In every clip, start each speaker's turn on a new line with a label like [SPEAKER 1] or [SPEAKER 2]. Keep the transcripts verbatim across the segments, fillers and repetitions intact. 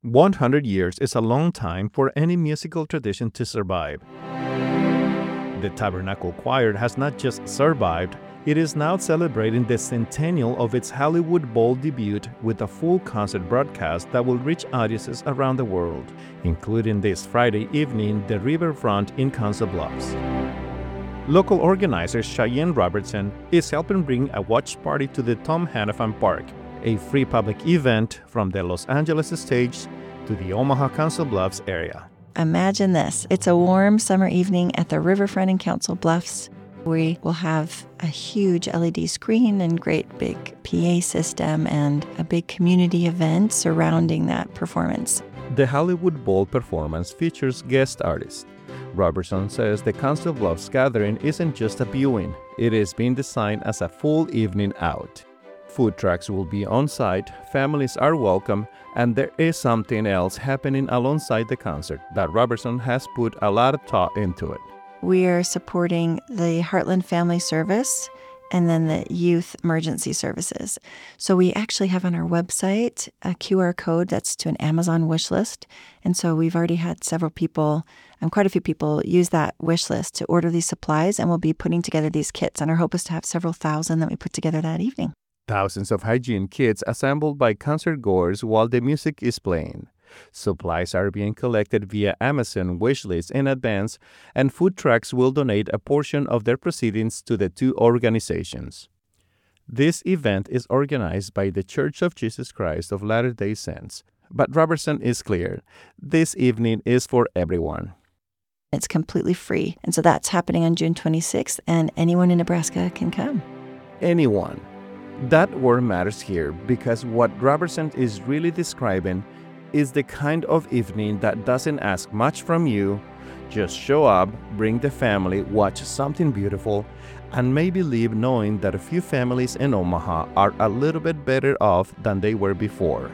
[SPEAKER 1] one hundred years is a long time for any musical tradition to survive. The Tabernacle Choir has not just survived, it is now celebrating the centennial of its Hollywood Bowl debut with a full concert broadcast that will reach audiences around the world, including this Friday evening the Riverfront in Council Bluffs. Local organizer Cheyenne Robertson is helping bring a watch party to the Tom Hannafan Park, a free public event from the Los Angeles stage to the Omaha Council Bluffs area.
[SPEAKER 2] Imagine this. It's a warm summer evening at the Riverfront in Council Bluffs. We will have a huge L E D screen and great big P A system and a big community event surrounding that performance.
[SPEAKER 1] The Hollywood Bowl performance features guest artists. Robertson says the Council Bluffs gathering isn't just a viewing, it is being designed as a full evening out. Food trucks will be on site, families are welcome, and there is something else happening alongside the concert that Robertson has put a lot of thought into it.
[SPEAKER 2] We are supporting the Heartland Family Service and then the Youth Emergency Services. So we actually have on our website a Q R code that's to an Amazon wish list. And so we've already had several people, and quite a few people, use that wish list to order these supplies, and we'll be putting together these kits. And our hope is to have several thousand that we put together that evening.
[SPEAKER 1] Thousands of hygiene kits assembled by concert goers while the music is playing. Supplies are being collected via Amazon wishlist in advance, and food trucks will donate a portion of their proceedings to the two organizations. This event is organized by the Church of Jesus Christ of Latter-day Saints, but Robertson is clear. This evening is for everyone.
[SPEAKER 2] It's completely free, and so that's happening on June twenty-sixth, and anyone in Nebraska can come.
[SPEAKER 1] Anyone. That word matters here because what Robertson is really describing is the kind of evening that doesn't ask much from you. Just show up, bring the family, watch something beautiful, and maybe leave knowing that a few families in Omaha are a little bit better off than they were before.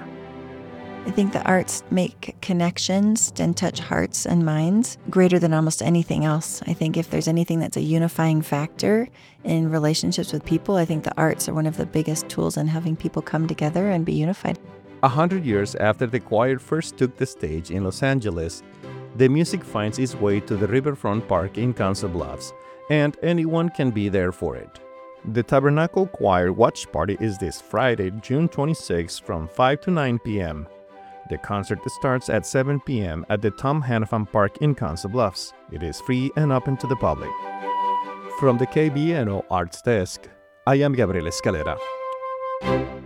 [SPEAKER 2] I think the arts make connections and touch hearts and minds greater than almost anything else. I think if there's anything that's a unifying factor in relationships with people, I think the arts are one of the biggest tools in having people come together and be unified.
[SPEAKER 1] A hundred years after the choir first took the stage in Los Angeles, the music finds its way to the Riverfront Park in Council Bluffs, and anyone can be there for it. The Tabernacle Choir Watch Party is this Friday, June twenty-sixth from five to nine p.m. The concert starts at seven p.m. at the Tom Hannafan Park in Council Bluffs. It is free and open to the public. From the K B N O Arts Desk, I am Gabriel Escalera.